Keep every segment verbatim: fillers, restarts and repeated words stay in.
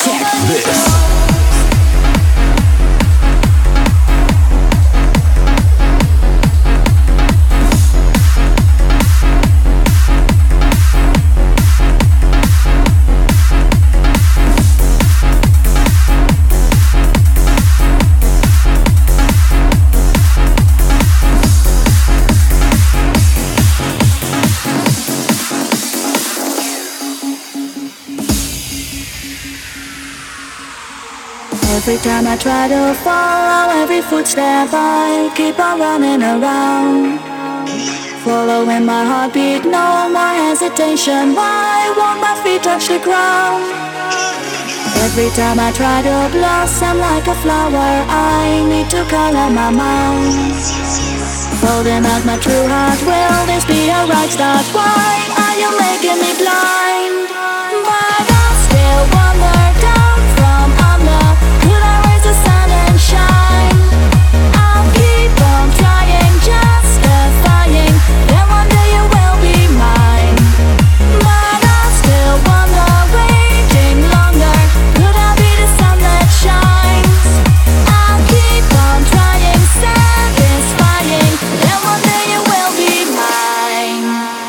Check this. Every time I try to follow every footstep, I keep on running around, following my heartbeat, no more hesitation. Why won't my feet touch the ground? Every time I try to blossom like a flower, I need to color my mind, holding out my true heart. Will this be a right start? Why are you making me blind? But I still wonder down from under, could I raise the sun and shine? I'll keep on trying, justifying, then one day you will be mine. But I still wonder, waiting longer, could I be the sun that shines? I'll keep on trying, satisfying, then one day you will be mine.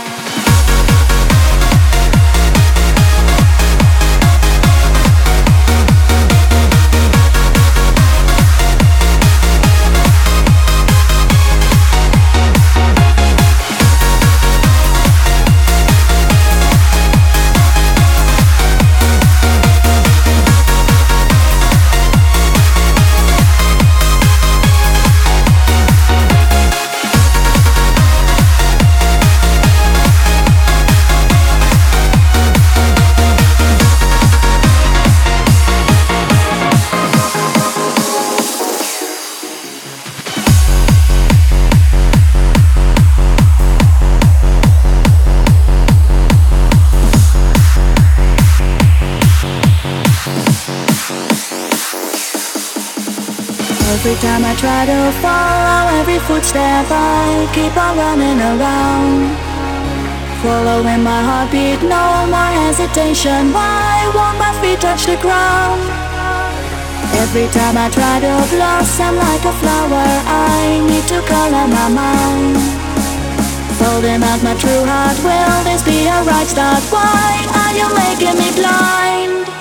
Every time I try to follow every footstep, I keep on running around, following my heartbeat, no more hesitation. Why won't my feet touch the ground? Every time I try to blossom like a flower, I need to color my mind, holding out my true heart. Will this be a right start? Why are you making me blind?